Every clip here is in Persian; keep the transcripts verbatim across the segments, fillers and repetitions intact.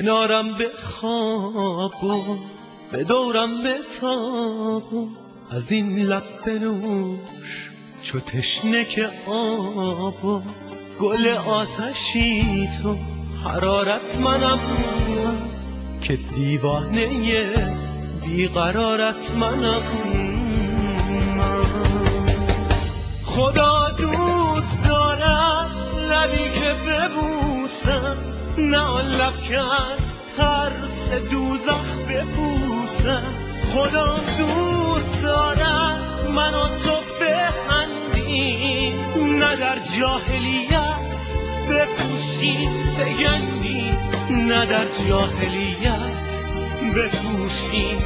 کنارم به خواب و به دورم به تاب و از این لب بنوش چو تشنه که آب و گل آتشی تو حرارت منم من که دیوانه بیقرارت منم من. خدا دوست دارم لبی که ببوسم، نه آن لب که از ترس دوزخ بپوسم. خدا دوست دارم من و تو بخندیم، نه در جاهلیت بپوشیم بگندیم، نه در جاهلیت بپوشیم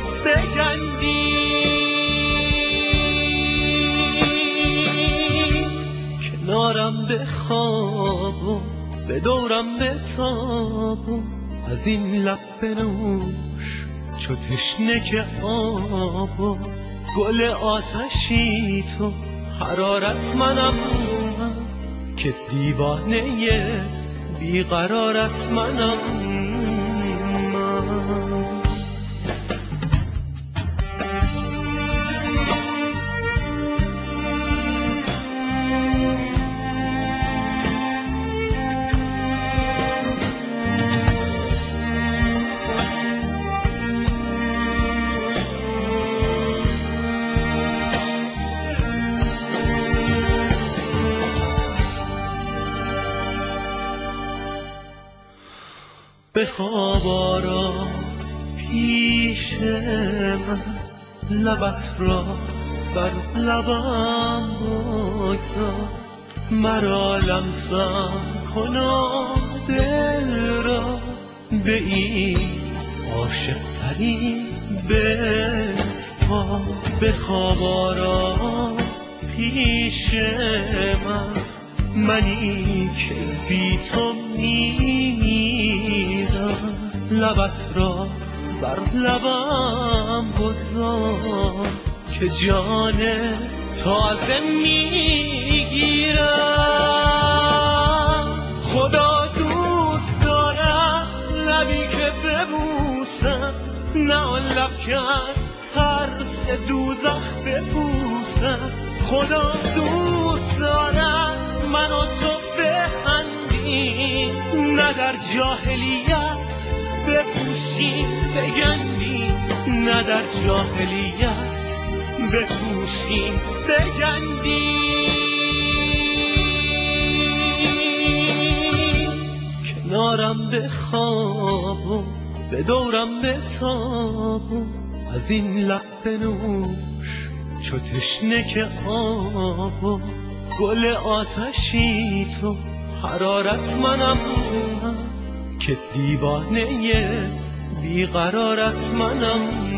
بگندیم. کنارم به خواب و به دورم به تاب و از این لب بنوش چو تشنه که آب و گل آتشی تو حرارت منم من که دیوانه بیقرارت منم من. به خواب آرا پیش من، لبت را بر لبم بگذار، مرا لمسم کنا دل را به این عاشق ترین بسپار. به خواب آرا پیش من، منی که بی تو میرم، لبت را بر لبم بگذار که جان تازه میگیرم. خدا دوست دارم لبی که ببوسم، نه آن لب که از ترس دوزخ بپوسم. خدا دوست دارم من و تو بخندیم، نه در جاهلیت بپوشیم بگندیم، نه در جاهلیت بپوشیم بگندیم. کنارم به خواب و به دورم به تاب و از این لب بنوش چو تشنه که آب و گل آتشی تو حرارت منم من که دیوانه بیقرارت منم